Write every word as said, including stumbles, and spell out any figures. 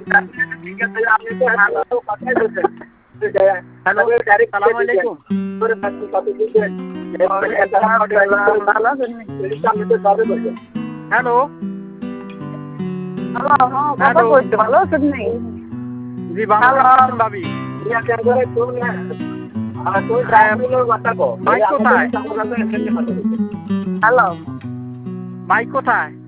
ঠিক আছে আপনি তো হ্যালো কথাই বলছেন হ্যালো সালাম আলাইকুম করে থাকতে কত দিন হ্যালো হ্যালো ভালো আছেন নি জি ভালো আছেন ভাবি মাইক কোথায় হ্যালো মাইক কোথায়